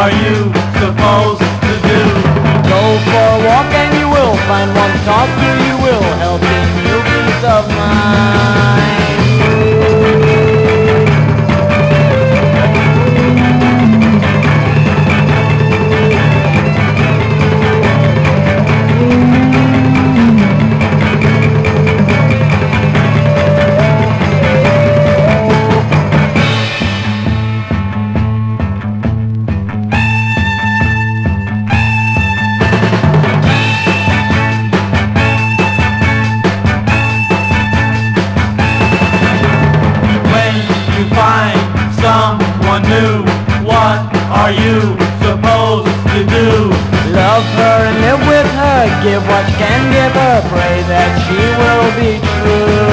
are you supposed to do? Go for a walk and you will find one to talk to. You will help gain you peace of mind. Someone new, what are you supposed to do? Love her and live with her, give what you can give her, pray that she will be true.